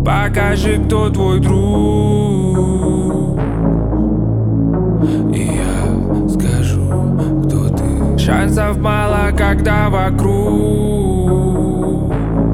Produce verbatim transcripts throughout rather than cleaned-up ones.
покажи, кто твой друг, и я скажу, кто ты. Шансов мало, когда вокруг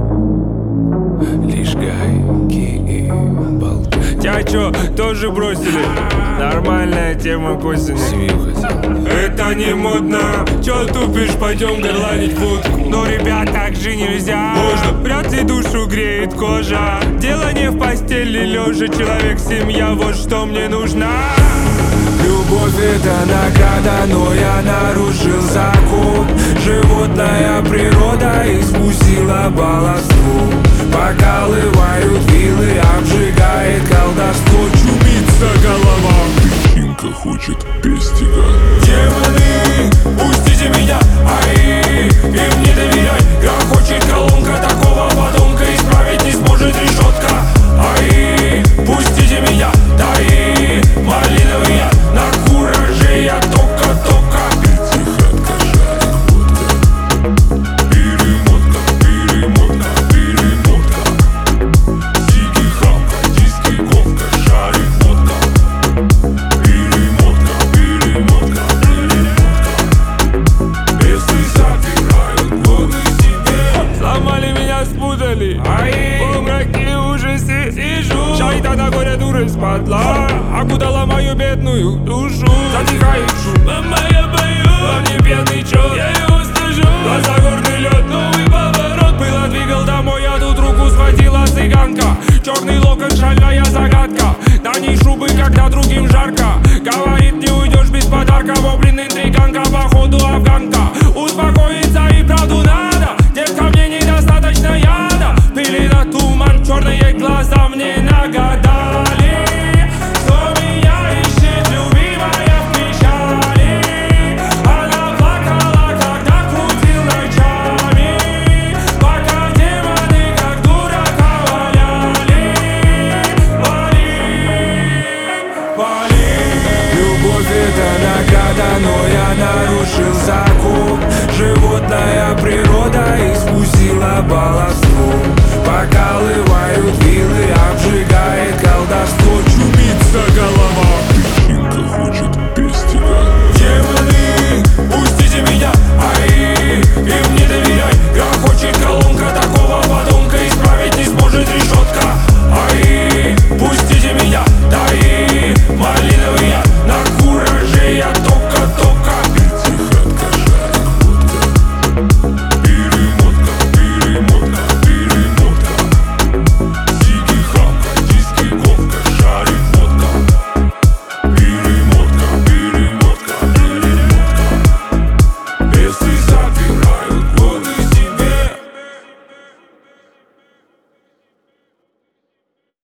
лишь гайки и болты. Тебя чё, тоже бросили? Нормальная тема к осени. Семью хотел. Это не модно. Чё тупишь, пойдем горланить водку. Но, ребят, так же нельзя. Можно. Вряд ли душу греет кожа. Дело не в постели лежа. Человек, семья, вот что мне нужна. Любовь — это награда, но я нарушил закон. Животная природа испустила баловство. Покалывают вилы, обжигает колдовство. Чумится голова, причинка хочет пестика. Демоны, пустите меня, ай, им не доверяй. Грохочет колонка, такого подонка исправить не сможет решетка. Ай, пустите меня, дай, малиновый я, на кураже я тока-тока. Пятихатка, шарик, водка, перемотка, перемотка, перемотка. Сиги, хамка, диски, ковка, шарик, водка, перемотка, перемотка, перемотка. Бесы забирают годы себе. Сломали меня, спутали, ай, полумраке ужасе сижу. Шайтана горе дуры спадла, окутала мою бедную душу. Затихает шум, мама, я боюсь. Во мне пьяный чёрт, я его стыжу. Глаза горный лед, новый поворот. Было двигал домой, я тут руку схватила цыганка. Черный локон, шальная загадка. На ней шубы, когда другим жарко. Говорит, не уйдешь без подарка. Воблин, интриганка, походу афганка. Успокоиться и правду надо. Детка, мне недостаточно яда. Пили на туман, черные глаза мне нагадали.